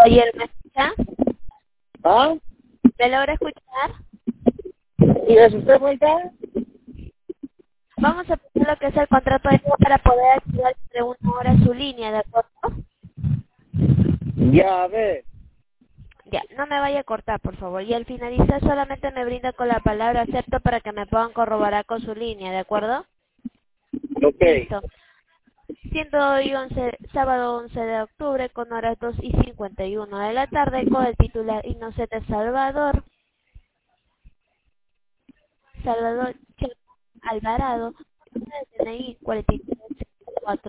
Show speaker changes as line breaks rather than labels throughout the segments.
Oye, ¿me escucha?
¿Ah?
¿Me logra escuchar?
¿Y es usted vuelta?
Vamos a poner lo que es el contrato de luz para poder activar entre 1 hora su línea, ¿de acuerdo?
Ya, a ver.
Ya, no me vaya a cortar, por favor. Y al finalizar solamente me brinda con la palabra acepto para que me puedan corroborar con su línea, ¿de acuerdo?
Ok.
Listo. Siendo hoy sábado 11 de octubre con horas 2:51 de la tarde con el titular Inocente Salvador Che Alvarado, DNI 4364.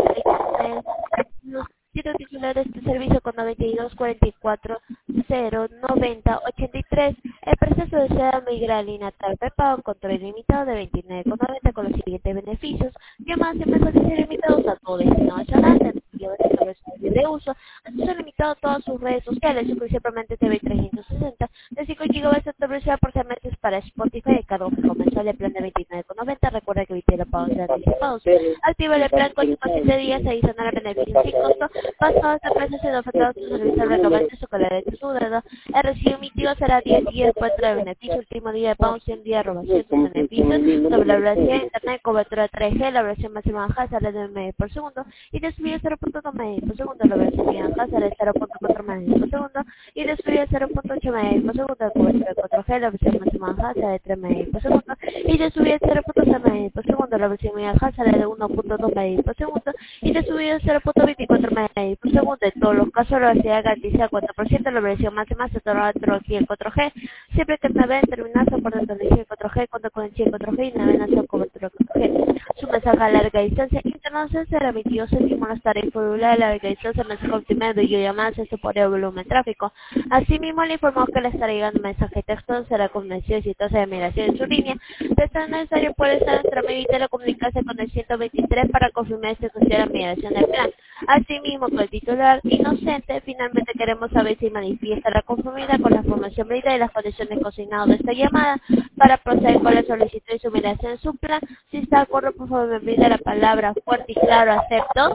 Los 7 titulares de servicio con 92 44 0 90 83. El proceso de seda migrar línea tarde pago control ilimitado de 29,90 con los siguientes beneficios: llamadas y mensajes ilimitados a todo destino nacional, de uso, acceso limitado a todas sus redes sociales, principalmente TV 360, de 5 GB de velocidad por 6 meses para Spotify, de cargo fijo mensual de plan de 29,90. Recuerda que evite los pagos de anticipados. Activa el plan con 7 días adicional a beneficios sin costo. Pasado a esta presa siendo afectado tu servicio reclamante o con la de tu deuda. El recibo emitido será 10 días después de beneficio. Último día de pago 100 días de robación de beneficios. Sobre la velocidad internet, cobertura 3G, la versión máxima baja sale de medio por segundo y de subida 0.2 medio por segundo. La versión baja sale de 0.4 medio por segundo y de subida 0.8 medio por segundo. La cobertura 4G, la versión máxima baja sale de 3 medio por segundo y de subida 0.6 medio por segundo. La versión baja sale de 1.2 medio por segundo y de subida 0.24 medio por segundo. En todos los casos la velocidad garantiza 4%. La versión máxima se torna tecnología 4G siempre que naveguen terminal soporte tecnología 4G cuenta con el chip 4G y navegación cobertura 4G. Su mensaje a larga distancia internacional será emitido según las tarifas regulares de larga distancia, mensaje optimizado y videollamadas en su por volumen tráfico. Asimismo, le informó que le estará llegando un mensaje de texto, será convencido exitosa de migración en su línea. De ser necesario, puede estar nuestra medida de comunicarse con el 123 para confirmar si considera migración del plan. Asimismo, con el titular inocente, finalmente queremos saber si manifiesta la conformidad con la información medida y las condiciones consignadas de esta llamada para proceder con la solicitud y su migración en su plan. Si está de acuerdo, por favor, me brinde la palabra fuerte y claro, acepto.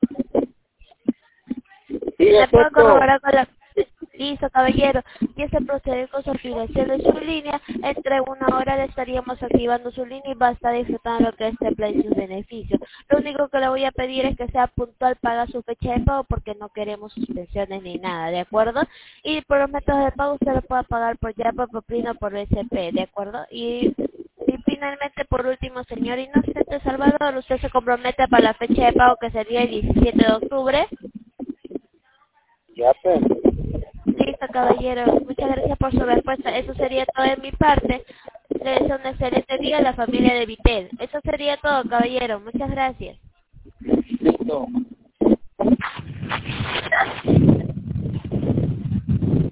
Sí,
¿Me puedo
acepto.
corroborar con la... Listo, caballero. Y ese proceder con su afiliación de su línea. Entre 1 hora le estaríamos activando su línea y va a estar disfrutando lo que es este plan y sus beneficios. Lo único que le voy a pedir es que sea puntual para su fecha de pago porque no queremos suspensiones ni nada, ¿de acuerdo? Y por los métodos de pago usted lo puede pagar por YAPA, por PRIN o por SP, ¿de acuerdo? Y finalmente, por último, señor Inocente Salvador, usted se compromete para la fecha de pago que sería el 17 de octubre.
Ya, pues.
Listo, caballero. Muchas gracias por su respuesta. Eso sería todo de mi parte. Le deseo un excelente día a la familia de Vitel. Eso sería todo, caballero. Muchas gracias.
Listo.